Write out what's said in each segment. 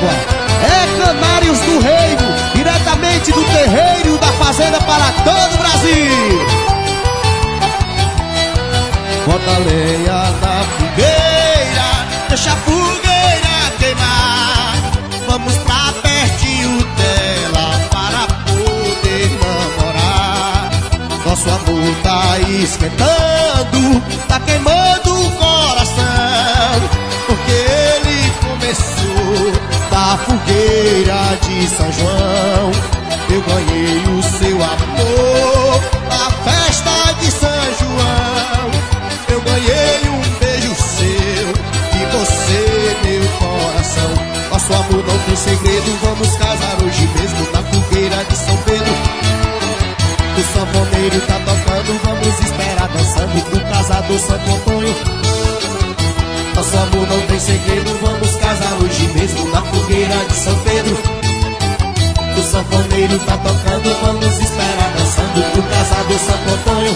égua. É Canários do Reino, diretamente do terreiro da fazenda para todo o Brasil. Bota lenha na fogueira, deixa a fogueira queimar. Vamos pra pertinho dela para poder namorar. Nosso amor tá esquentando, tá queimando o coração, porque ele começou da fogueira de São João. Eu ganhei o seu amor na festa de São João. Eu ganhei um beijo seu e você, meu coração. Nosso amor não tem segredo, vamos casar hoje mesmo na fogueira de São Pedro. O sanfoneiro tá tocando, vamos esperar dançando pro casador Santo Antônio. Nosso amor não tem segredo, vamos casar hoje mesmo na fogueira de São Pedro. O sanfoneiro tá tocando, vamos esperar dançando pro casador Santo Antônio.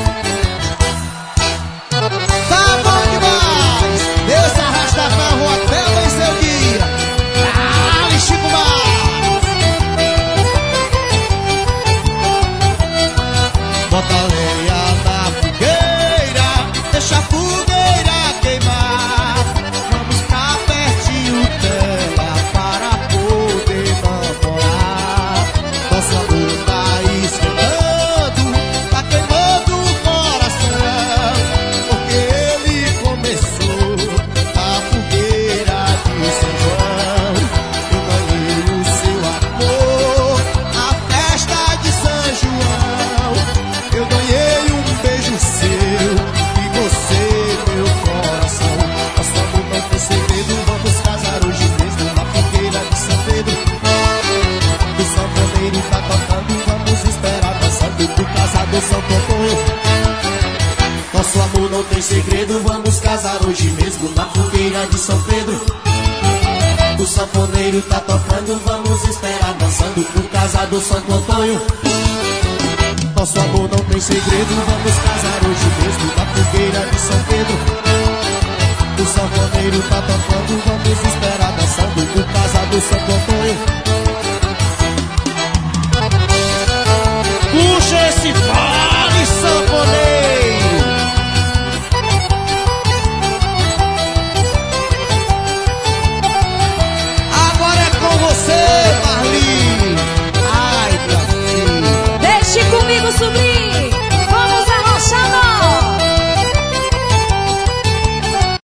Tá bom demais! Deus arrasta carro até vencer o dia. Ah, Chico Mar! Bota lenha na fogueira, deixa a fogueira queimar. Vamos pra pertinho dela para poder namorar. Nosso amor tá esquentando, tá queimando o coração, porque ele começou a fogueira de São João. Eu ganhei o seu amor na festa de São João. Eu ganhei um beijo seu e você, meu coração. Nosso amor não tem segredo, vamos casar hoje mesmo na fogueira de São Pedro. O sanfoneiro tá tocando, vamos esperar dançando pro casador Santo Antônio. Nosso amor não tem segredo, vamos casar hoje mesmo na fogueira de São Pedro. O sanfoneiro tá tocando, vamos esperar dançando pro casador Santo Antônio. Nosso amor não tem segredo, vamos casar hoje mesmo na fogueira de São Pedro. O sanfoneiro tá tocando, vamos esperar dançando pro casador Santo